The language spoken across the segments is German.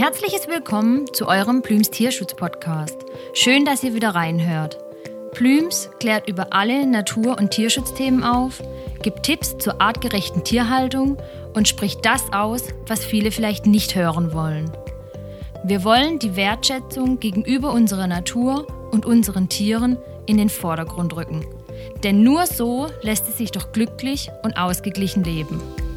herzliches Willkommen zu eurem Plüms Tierschutz-Podcast. Schön, dass ihr wieder reinhört. Plüms klärt über alle Natur- und Tierschutzthemen auf, gibt Tipps zur artgerechten Tierhaltung und spricht das aus, was viele vielleicht nicht hören wollen. Wir wollen die Wertschätzung gegenüber unserer Natur und unseren Tieren in den Vordergrund rücken. Denn nur so lässt es sich doch glücklich und ausgeglichen leben.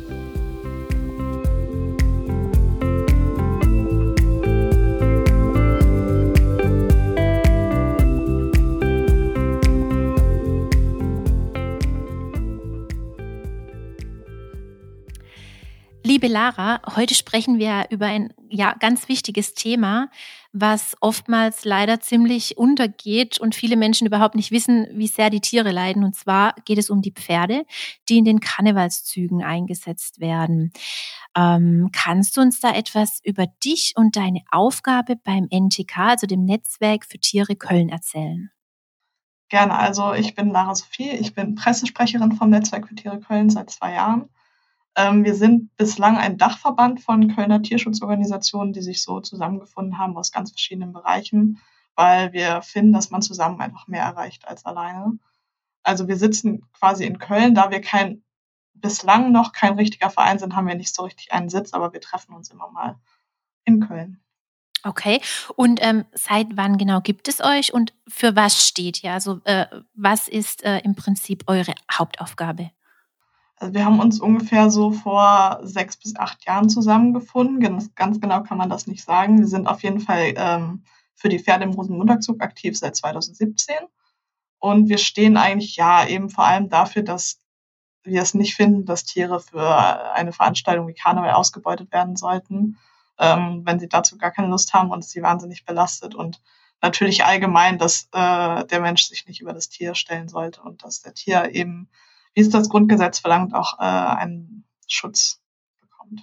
Liebe Lara, heute sprechen wir über ein ganz wichtiges Thema, was oftmals leider ziemlich untergeht und viele Menschen überhaupt nicht wissen, wie sehr die Tiere leiden. Und zwar geht es um die Pferde, die in den Karnevalszügen eingesetzt werden. Kannst du uns da etwas über dich und deine Aufgabe beim NTK, also dem Netzwerk für Tiere Köln, erzählen? Gerne, also ich bin Lara Sophie, ich bin Pressesprecherin vom Netzwerk für Tiere Köln seit 2 Jahren. Wir sind bislang ein Dachverband von Kölner Tierschutzorganisationen, die sich so zusammengefunden haben aus ganz verschiedenen Bereichen, weil wir finden, dass man zusammen einfach mehr erreicht als alleine. Also wir sitzen quasi in Köln, da wir bislang noch kein richtiger Verein sind, haben wir nicht so richtig einen Sitz, aber wir treffen uns immer mal in Köln. Okay, und seit wann genau gibt es euch und für was steht ihr? Also was ist im Prinzip eure Hauptaufgabe? Also wir haben uns ungefähr so vor 6 bis 8 Jahren zusammengefunden. Ganz genau kann man das nicht sagen. Wir sind auf jeden Fall für die Pferde im Rosenmontagszug aktiv seit 2017. Und wir stehen eigentlich eben vor allem dafür, dass wir es nicht finden, dass Tiere für eine Veranstaltung wie Karneval ausgebeutet werden sollten, wenn sie dazu gar keine Lust haben und es sie wahnsinnig belastet. Und natürlich allgemein, dass der Mensch sich nicht über das Tier stellen sollte und dass der Tier eben, wie es das Grundgesetz verlangt, auch einen Schutz bekommt.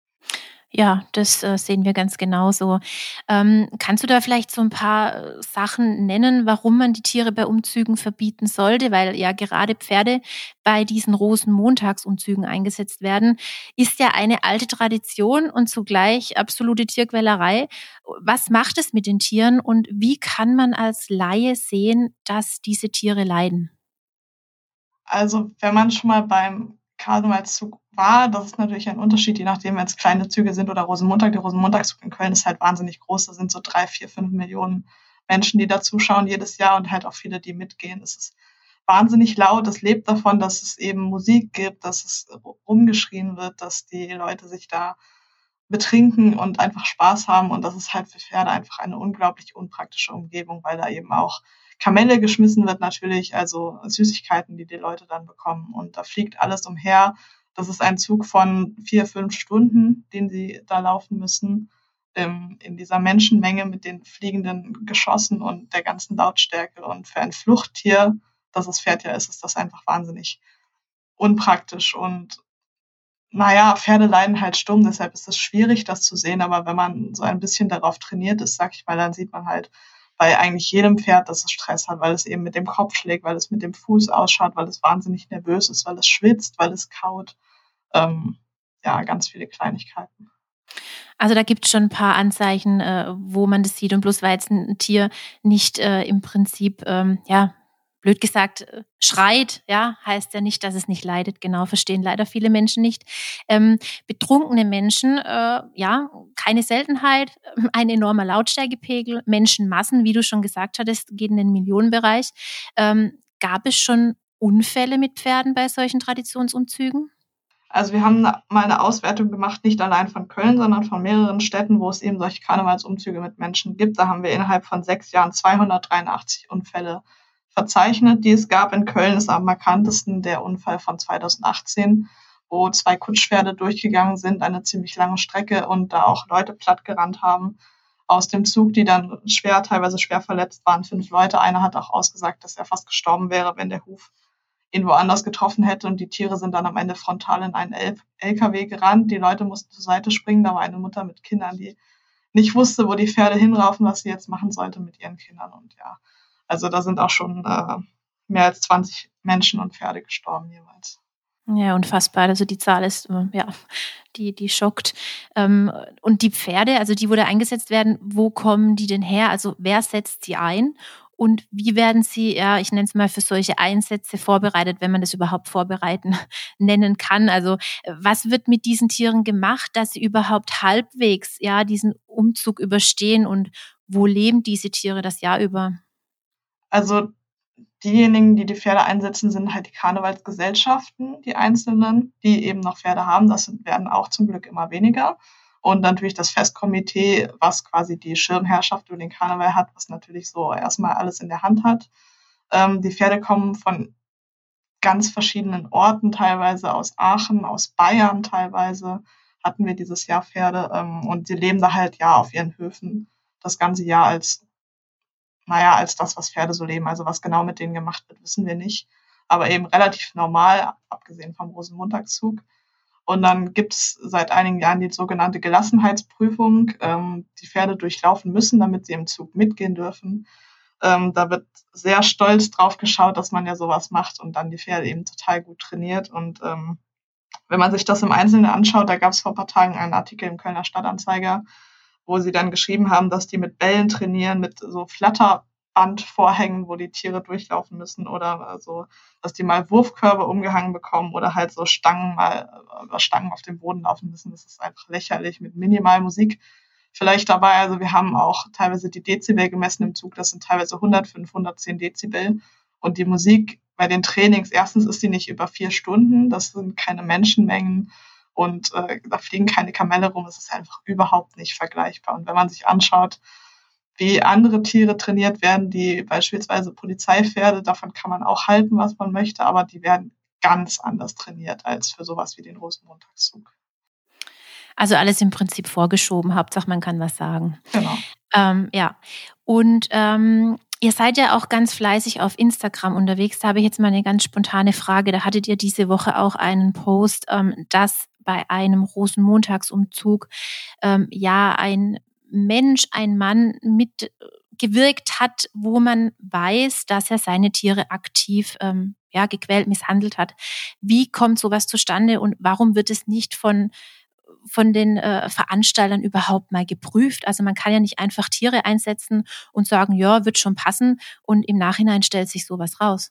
Ja, das sehen wir ganz genauso. Kannst du da vielleicht so ein paar Sachen nennen, warum man die Tiere bei Umzügen verbieten sollte? Weil ja gerade Pferde bei diesen Rosenmontagsumzügen eingesetzt werden, ist ja eine alte Tradition und zugleich absolute Tierquälerei. Was macht es mit den Tieren und wie kann man als Laie sehen, dass diese Tiere leiden? Also wenn man schon mal beim Karnevalszug war, das ist natürlich ein Unterschied, je nachdem, wenn es kleine Züge sind oder Rosenmontag. Der Rosenmontagszug in Köln ist halt wahnsinnig groß. Da sind so 3, 4, 5 Millionen Menschen, die da zuschauen jedes Jahr und halt auch viele, die mitgehen. Es ist wahnsinnig laut. Es lebt davon, dass es eben Musik gibt, dass es rumgeschrien wird, dass die Leute sich da betrinken und einfach Spaß haben. Und das ist halt für Pferde einfach eine unglaublich unpraktische Umgebung, weil da eben auch Kamelle geschmissen wird natürlich, also Süßigkeiten, die die Leute dann bekommen. Und da fliegt alles umher. Das ist ein Zug von 4, 5 Stunden, den sie da laufen müssen, in dieser Menschenmenge mit den fliegenden Geschossen und der ganzen Lautstärke. Und für ein Fluchttier, das das Pferd ja ist das einfach wahnsinnig unpraktisch. Und Pferde leiden halt stumm, deshalb ist es schwierig, das zu sehen. Aber wenn man so ein bisschen darauf trainiert ist, sag ich mal, dann sieht man halt bei eigentlich jedem Pferd, dass es Stress hat, weil es eben mit dem Kopf schlägt, weil es mit dem Fuß ausschaut, weil es wahnsinnig nervös ist, weil es schwitzt, weil es kaut. Ganz viele Kleinigkeiten. Also da gibt es schon ein paar Anzeichen, wo man das sieht. Und bloß weil jetzt ein Tier nicht im Prinzip, blöd gesagt, schreit, heißt ja nicht, dass es nicht leidet. Genau, verstehen leider viele Menschen nicht. Betrunkene Menschen, keine Seltenheit, ein enormer Lautstärkepegel, Menschenmassen, wie du schon gesagt hattest, geht in den Millionenbereich. Gab es schon Unfälle mit Pferden bei solchen Traditionsumzügen? Also wir haben mal eine Auswertung gemacht, nicht allein von Köln, sondern von mehreren Städten, wo es eben solche Karnevalsumzüge mit Menschen gibt. Da haben wir innerhalb von 6 Jahren 283 Unfälle verzeichnet, die es gab. In Köln ist am markantesten der Unfall von 2018, wo 2 Kutschpferde durchgegangen sind, eine ziemlich lange Strecke und da auch Leute plattgerannt haben aus dem Zug, die dann teilweise schwer verletzt waren. 5 Leute. Einer hat auch ausgesagt, dass er fast gestorben wäre, wenn der Huf ihn woanders getroffen hätte. Und die Tiere sind dann am Ende frontal in einen LKW gerannt. Die Leute mussten zur Seite springen. Da war eine Mutter mit Kindern, die nicht wusste, wo die Pferde hinraufen, was sie jetzt machen sollte mit ihren Kindern. Und also da sind auch schon mehr als 20 Menschen und Pferde gestorben jeweils. Ja, unfassbar. Also die Zahl ist, ja, die schockt. Und die Pferde, also die, wo da eingesetzt werden, wo kommen die denn her? Also wer setzt sie ein? Und wie werden sie, ja, ich nenne es mal für solche Einsätze vorbereitet, wenn man das überhaupt vorbereiten nennen kann? Also was wird mit diesen Tieren gemacht, dass sie überhaupt halbwegs, ja, diesen Umzug überstehen, und wo leben diese Tiere das Jahr über? Also diejenigen, die die Pferde einsetzen, sind halt die Karnevalsgesellschaften, die einzelnen, die eben noch Pferde haben. Werden auch zum Glück immer weniger. Und natürlich das Festkomitee, was quasi die Schirmherrschaft über den Karneval hat, was natürlich so erstmal alles in der Hand hat. Die Pferde kommen von ganz verschiedenen Orten, teilweise aus Aachen, aus Bayern teilweise hatten wir dieses Jahr Pferde. Und sie leben da halt ja auf ihren Höfen das ganze Jahr als das, was Pferde so leben. Also was genau mit denen gemacht wird, wissen wir nicht. Aber eben relativ normal, abgesehen vom Rosenmontagszug. Und dann gibt's seit einigen Jahren die sogenannte Gelassenheitsprüfung, die Pferde durchlaufen müssen, damit sie im Zug mitgehen dürfen. Da wird sehr stolz drauf geschaut, dass man ja sowas macht und dann die Pferde eben total gut trainiert. Und wenn man sich das im Einzelnen anschaut, da gab es vor ein paar Tagen einen Artikel im Kölner Stadtanzeiger, wo sie dann geschrieben haben, dass die mit Bällen trainieren, mit so Flatterbandvorhängen, wo die Tiere durchlaufen müssen, oder so, dass die mal Wurfkörbe umgehangen bekommen oder halt so Stangen auf dem Boden laufen müssen. Das ist einfach lächerlich, mit minimal Musik vielleicht dabei. Also wir haben auch teilweise die Dezibel gemessen im Zug. Das sind teilweise 105, 110 Dezibel. Und die Musik bei den Trainings, erstens ist die nicht über 4 Stunden. Das sind keine Menschenmengen. Und da fliegen keine Kamelle rum. Es ist einfach überhaupt nicht vergleichbar. Und wenn man sich anschaut, wie andere Tiere trainiert werden, die beispielsweise Polizeipferde, davon kann man auch halten, was man möchte, aber die werden ganz anders trainiert als für sowas wie den Rosenmontagszug. Also alles im Prinzip vorgeschoben, Hauptsache man kann was sagen. Genau. Ja, und ihr seid ja auch ganz fleißig auf Instagram unterwegs. Da habe ich jetzt mal eine ganz spontane Frage. Da hattet ihr diese Woche auch einen Post, dass bei einem Rosenmontagsumzug ja ein Mensch, ein Mann mitgewirkt hat, wo man weiß, dass er seine Tiere aktiv gequält, misshandelt hat. Wie kommt sowas zustande und warum wird es nicht von den Veranstaltern überhaupt mal geprüft? Also man kann ja nicht einfach Tiere einsetzen und sagen, ja, wird schon passen, und im Nachhinein stellt sich sowas raus.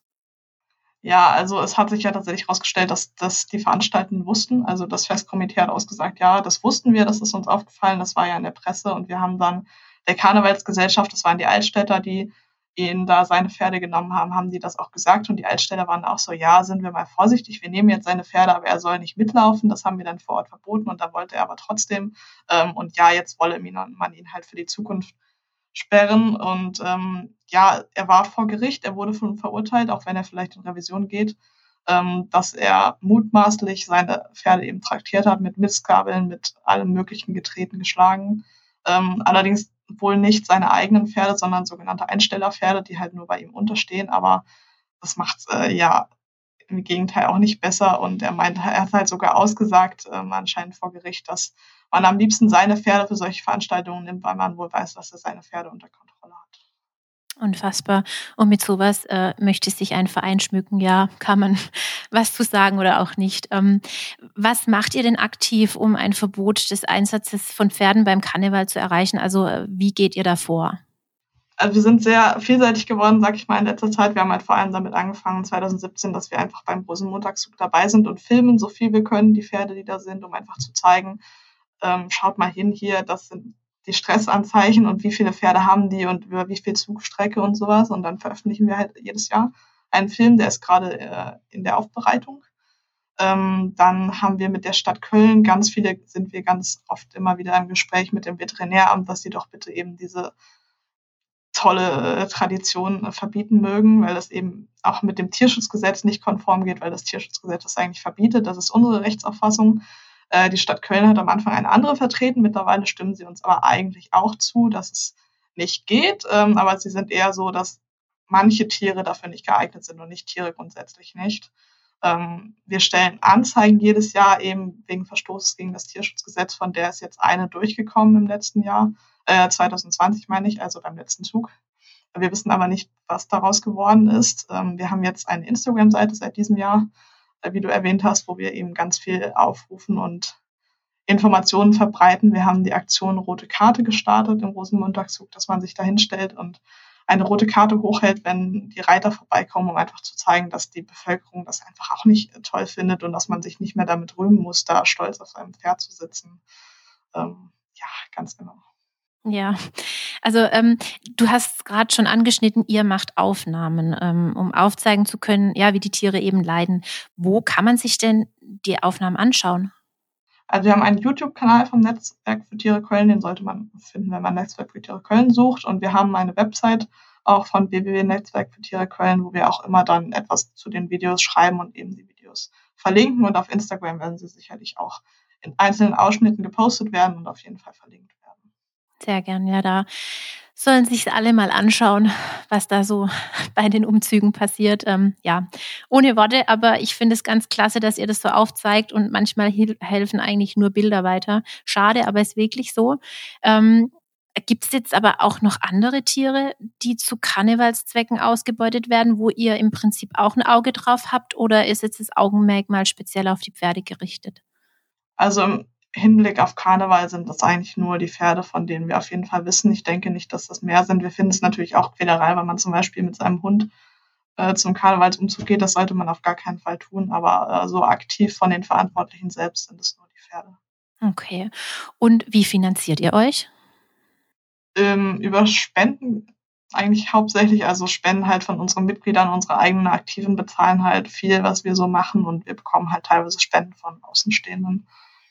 Ja, also es hat sich ja tatsächlich herausgestellt, dass die Veranstaltenden wussten. Also das Festkomitee hat ausgesagt, ja, das wussten wir, das ist uns aufgefallen, das war ja in der Presse. Und wir haben dann der Karnevalsgesellschaft, das waren die Altstädter, die ihn da seine Pferde genommen haben die das auch gesagt. Und die Altstädter waren auch so, ja, sind wir mal vorsichtig, wir nehmen jetzt seine Pferde, aber er soll nicht mitlaufen. Das haben wir dann vor Ort verboten und da wollte er aber trotzdem. Und ja, jetzt wolle man ihn halt für die Zukunft sperren. Und er war vor Gericht, er wurde verurteilt, auch wenn er vielleicht in Revision geht, dass er mutmaßlich seine Pferde eben traktiert hat mit Mistgabeln, mit allem möglichen getreten, geschlagen. Allerdings wohl nicht seine eigenen Pferde, sondern sogenannte Einstellerpferde, die halt nur bei ihm unterstehen. Aber das macht im Gegenteil auch nicht besser. Und er hat halt sogar ausgesagt, anscheinend vor Gericht, dass man am liebsten seine Pferde für solche Veranstaltungen nimmt, weil man wohl weiß, dass er seine Pferde unter Kontrolle hat. Unfassbar. Und mit sowas möchte sich ein Verein schmücken. Ja, kann man was zu sagen oder auch nicht. Was macht ihr denn aktiv, um ein Verbot des Einsatzes von Pferden beim Karneval zu erreichen? Also wie geht ihr da vor? Also wir sind sehr vielseitig geworden, sag ich mal, in letzter Zeit. Wir haben halt vor allem damit angefangen, 2017, dass wir einfach beim Rosenmontagszug dabei sind und filmen, so viel wir können, die Pferde, die da sind, um einfach zu zeigen, schaut mal hin hier, das sind die Stressanzeichen und wie viele Pferde haben die und über wie viel Zugstrecke und sowas. Und dann veröffentlichen wir halt jedes Jahr einen Film, der ist gerade in der Aufbereitung. Dann haben wir mit der Stadt Köln sind wir ganz oft immer wieder im Gespräch mit dem Veterinäramt, dass sie doch bitte eben diese tolle Tradition verbieten mögen, weil das eben auch mit dem Tierschutzgesetz nicht konform geht, weil das Tierschutzgesetz das eigentlich verbietet. Das ist unsere Rechtsauffassung. Die Stadt Köln hat am Anfang eine andere vertreten. Mittlerweile stimmen sie uns aber eigentlich auch zu, dass es nicht geht. Aber sie sind eher so, dass manche Tiere dafür nicht geeignet sind und nicht Tiere grundsätzlich nicht. Wir stellen Anzeigen jedes Jahr eben wegen Verstoßes gegen das Tierschutzgesetz, von der ist jetzt eine durchgekommen im letzten Jahr, 2020 meine ich, also beim letzten Zug. Wir wissen aber nicht, was daraus geworden ist. Wir haben jetzt eine Instagram-Seite seit diesem Jahr, wie du erwähnt hast, wo wir eben ganz viel aufrufen und Informationen verbreiten. Wir haben die Aktion Rote Karte gestartet im Rosenmontagszug, dass man sich da hinstellt und eine rote Karte hochhält, wenn die Reiter vorbeikommen, um einfach zu zeigen, dass die Bevölkerung das einfach auch nicht toll findet und dass man sich nicht mehr damit rühmen muss, da stolz auf seinem Pferd zu sitzen. Ja, ganz genau. Ja, also du hast gerade schon angeschnitten, ihr macht Aufnahmen, um aufzeigen zu können, ja, wie die Tiere eben leiden. Wo kann man sich denn die Aufnahmen anschauen? Also wir haben einen YouTube-Kanal vom Netzwerk für Tiere Köln, den sollte man finden, wenn man Netzwerk für Tiere Köln sucht. Und wir haben eine Website auch von www.netzwerk für Tiere Köln, wo wir auch immer dann etwas zu den Videos schreiben und eben die Videos verlinken. Und auf Instagram werden sie sicherlich auch in einzelnen Ausschnitten gepostet werden und auf jeden Fall verlinkt werden. Sehr gern, ja, da sollen sich alle mal anschauen, was da so bei den Umzügen passiert. Ja, ohne Worte, aber ich finde es ganz klasse, dass ihr das so aufzeigt und manchmal helfen eigentlich nur Bilder weiter. Schade, aber ist wirklich so. Gibt es jetzt aber auch noch andere Tiere, die zu Karnevalszwecken ausgebeutet werden, wo ihr im Prinzip auch ein Auge drauf habt, oder ist jetzt das Augenmerk mal speziell auf die Pferde gerichtet? Also im Hinblick auf Karneval sind das eigentlich nur die Pferde, von denen wir auf jeden Fall wissen. Ich denke nicht, dass das mehr sind. Wir finden es natürlich auch Quälerei, wenn man zum Beispiel mit seinem Hund zum Karnevalsumzug geht. Das sollte man auf gar keinen Fall tun. Aber so aktiv von den Verantwortlichen selbst sind es nur die Pferde. Okay. Und wie finanziert ihr euch? Über Spenden eigentlich hauptsächlich, also Spenden halt von unseren Mitgliedern, unsere eigenen Aktiven bezahlen halt viel, was wir so machen, und wir bekommen halt teilweise Spenden von Außenstehenden.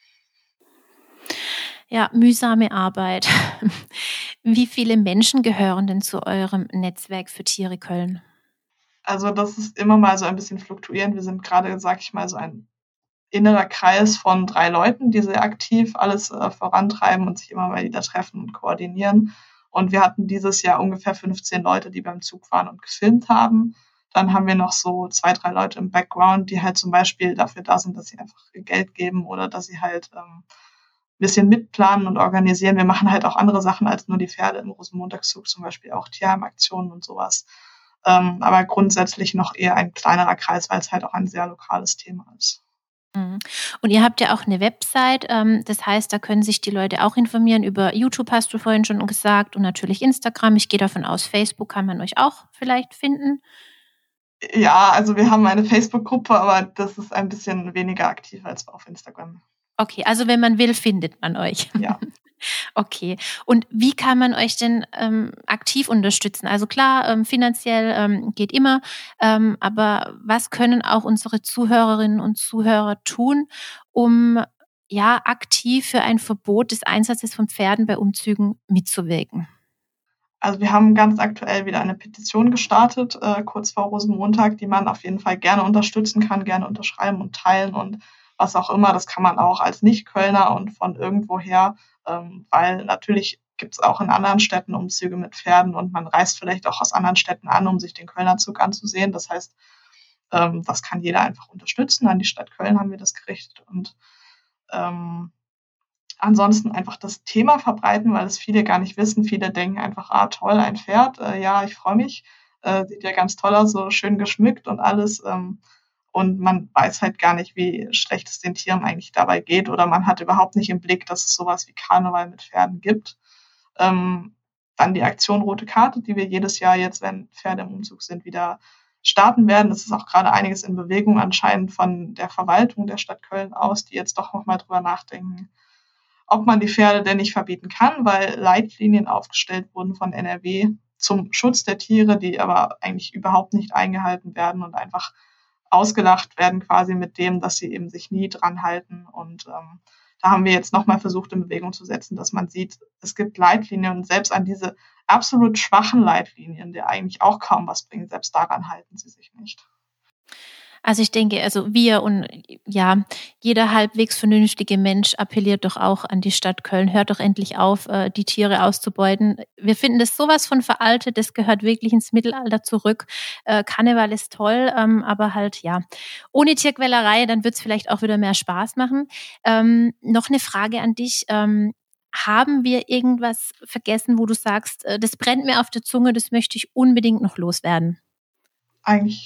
Ja, mühsame Arbeit. Wie viele Menschen gehören denn zu eurem Netzwerk für Tiere Köln? Also das ist immer mal so ein bisschen fluktuierend. Wir sind gerade, sag ich mal, so ein innerer Kreis von 3 Leuten, die sehr aktiv alles vorantreiben und sich immer mal wieder treffen und koordinieren. Und wir hatten dieses Jahr ungefähr 15 Leute, die beim Zug waren und gefilmt haben. Dann haben wir noch so 2, 3 Leute im Background, die halt zum Beispiel dafür da sind, dass sie einfach Geld geben oder dass sie halt ein bisschen mitplanen und organisieren. Wir machen halt auch andere Sachen als nur die Pferde im Rosenmontagszug, zum Beispiel auch Tierheimaktionen und sowas. Aber grundsätzlich noch eher ein kleinerer Kreis, weil es halt auch ein sehr lokales Thema ist. Und ihr habt ja auch eine Website, das heißt, da können sich die Leute auch informieren über YouTube, hast du vorhin schon gesagt, und natürlich Instagram. Ich gehe davon aus, Facebook kann man euch auch vielleicht finden. Ja, also wir haben eine Facebook-Gruppe, aber das ist ein bisschen weniger aktiv als auf Instagram. Okay, also wenn man will, findet man euch. Ja. Okay. Und wie kann man euch denn aktiv unterstützen? Also klar, finanziell geht immer, aber was können auch unsere Zuhörerinnen und Zuhörer tun, um ja aktiv für ein Verbot des Einsatzes von Pferden bei Umzügen mitzuwirken? Also wir haben ganz aktuell wieder eine Petition gestartet, kurz vor Rosenmontag, die man auf jeden Fall gerne unterstützen kann, gerne unterschreiben und teilen und was auch immer. Das kann man auch als Nicht-Kölner und von irgendwoher, weil natürlich gibt es auch in anderen Städten Umzüge mit Pferden und man reist vielleicht auch aus anderen Städten an, um sich den Kölner Zug anzusehen. Das heißt, das kann jeder einfach unterstützen. An die Stadt Köln haben wir das gerichtet und ansonsten einfach das Thema verbreiten, weil es viele gar nicht wissen. Viele denken einfach, toll, ein Pferd, ja, ich freue mich, sieht ja ganz toll aus, so schön geschmückt und alles. Und man weiß halt gar nicht, wie schlecht es den Tieren eigentlich dabei geht, oder man hat überhaupt nicht im Blick, dass es sowas wie Karneval mit Pferden gibt. Dann die Aktion Rote Karte, die wir jedes Jahr jetzt, wenn Pferde im Umzug sind, wieder starten werden. Das ist auch gerade einiges in Bewegung anscheinend von der Verwaltung der Stadt Köln aus, die jetzt doch nochmal drüber nachdenken, ob man die Pferde denn nicht verbieten kann, weil Leitlinien aufgestellt wurden von NRW zum Schutz der Tiere, die aber eigentlich überhaupt nicht eingehalten werden und einfach ausgelacht werden quasi mit dem, dass sie eben sich nie dran halten. Und da haben wir jetzt nochmal versucht, in Bewegung zu setzen, dass man sieht, es gibt Leitlinien, und selbst an diese absolut schwachen Leitlinien, die eigentlich auch kaum was bringen, selbst daran halten sie sich nicht. Also ich denke, also wir und ja, jeder halbwegs vernünftige Mensch appelliert doch auch an die Stadt Köln. Hört doch endlich auf, die Tiere auszubeuten. Wir finden das sowas von veraltet, das gehört wirklich ins Mittelalter zurück. Karneval ist toll, aber halt ja, ohne Tierquälerei, dann wird es vielleicht auch wieder mehr Spaß machen. Noch eine Frage an dich. Haben wir irgendwas vergessen, wo du sagst, das brennt mir auf der Zunge, das möchte ich unbedingt noch loswerden? Eigentlich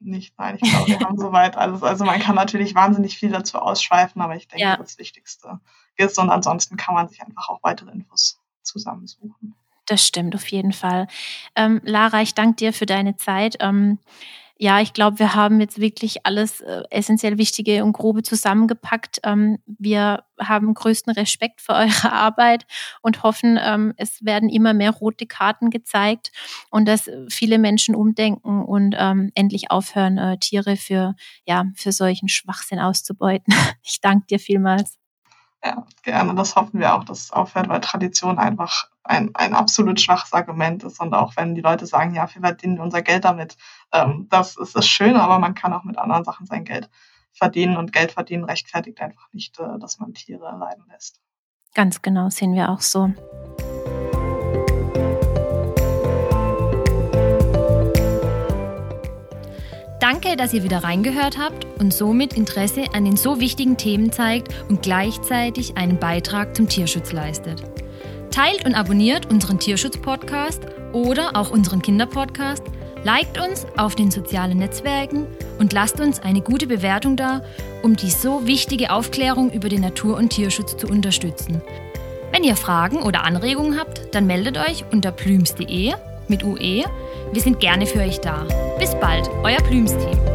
nicht. Nein, ich glaube, wir haben soweit alles. Also man kann natürlich wahnsinnig viel dazu ausschweifen, aber ich denke, das Wichtigste ist, und ansonsten kann man sich einfach auch weitere Infos zusammensuchen. Das stimmt, auf jeden Fall. Lara, ich danke dir für deine Zeit. Ich glaube, wir haben jetzt wirklich alles essentiell Wichtige und Grobe zusammengepackt. Wir haben größten Respekt für eure Arbeit und hoffen, es werden immer mehr rote Karten gezeigt und dass viele Menschen umdenken und endlich aufhören, Tiere für solchen Schwachsinn auszubeuten. Ich danke dir vielmals. Ja, gerne. Das hoffen wir auch, dass es aufhört, weil Tradition einfach ein absolut schwaches Argument ist. Und auch wenn die Leute sagen, ja, wir verdienen unser Geld damit, das ist das Schöne, aber man kann auch mit anderen Sachen sein Geld verdienen. Und Geld verdienen rechtfertigt einfach nicht, dass man Tiere leiden lässt. Ganz genau, sehen wir auch so. Danke, dass ihr wieder reingehört habt und somit Interesse an den so wichtigen Themen zeigt und gleichzeitig einen Beitrag zum Tierschutz leistet. Teilt und abonniert unseren Tierschutz-Podcast oder auch unseren Kinder-Podcast, liked uns auf den sozialen Netzwerken und lasst uns eine gute Bewertung da, um die so wichtige Aufklärung über den Natur- und Tierschutz zu unterstützen. Wenn ihr Fragen oder Anregungen habt, dann meldet euch unter plüms.de mit UE. Wir sind gerne für euch da. Bis bald, euer Plüms-Team.